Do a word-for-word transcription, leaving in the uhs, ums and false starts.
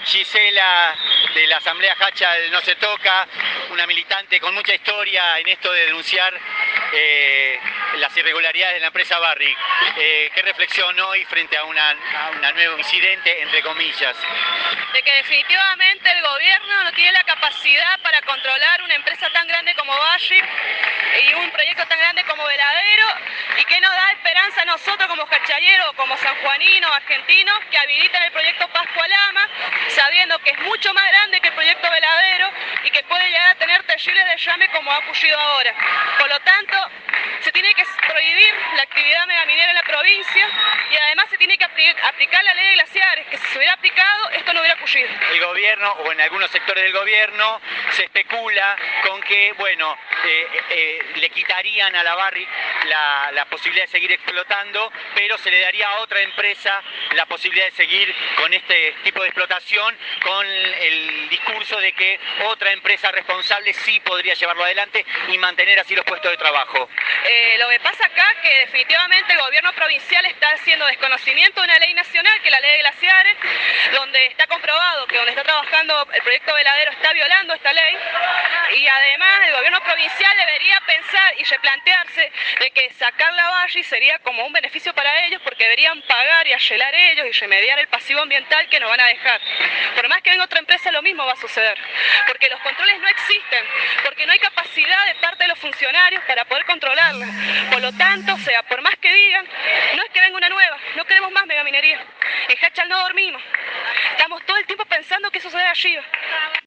Gisela, de la Asamblea Hachal No Se Toca, una militante con mucha historia en esto de denunciar eh, las irregularidades de la empresa Barrick. Eh, ¿Qué reflexión hoy frente a, una, a un nuevo incidente, entre comillas? De que definitivamente el gobierno no tiene la capacidad para controlar una empresa tan grande como Barrick y un proyecto tan grande como Veladero, y que nos da esperanza a nosotros como hachaleros, como sanjuaninos, argentinos, que habilitan el proyecto Pascualama, sabiendo que es mucho más grande que el proyecto Veladero y que puede llegar a tener terribles derrames como ha ocurrido ahora. Por lo tanto, se tiene que prohibir la actividad megaminera en la provincia y además se tiene que aplicar la ley de glaciares, que si se hubiera aplicado esto no hubiera ocurrido. El gobierno, o en algunos sectores del gobierno, se especula con que, bueno, eh, eh, le quitarían a la Barrick la, la posibilidad de seguir explotando, pero se le daría a otra empresa la posibilidad de seguir con este tipo de explotación, con el discurso de que otra empresa responsable sí podría llevarlo adelante y mantener así los puestos de trabajo. Eh, lo que pasa acá es que definitivamente el gobierno provincial está haciendo desconocimiento de una ley nacional, que es la ley de glaciares, donde está comprobado que donde está trabajando el proyecto Veladero está violando esta ley, y además el gobierno provincial debería pensar y replantearse de que sacar la Barrick sería como un beneficio para ellos, porque deberían pagar y arreglar ellos y remediar el pasivo ambiental que nos van a dejar. Por más que venga otra empresa, lo mismo va a suceder, porque los controles no existen, porque no hay capacidad de parte de los funcionarios para poder controlarla. Por lo tanto, o sea, por más que digan, no es que venga una nueva, no queremos más megaminería. En Hachal no dormimos, estamos todo el tiempo pensando que eso se debe arriba.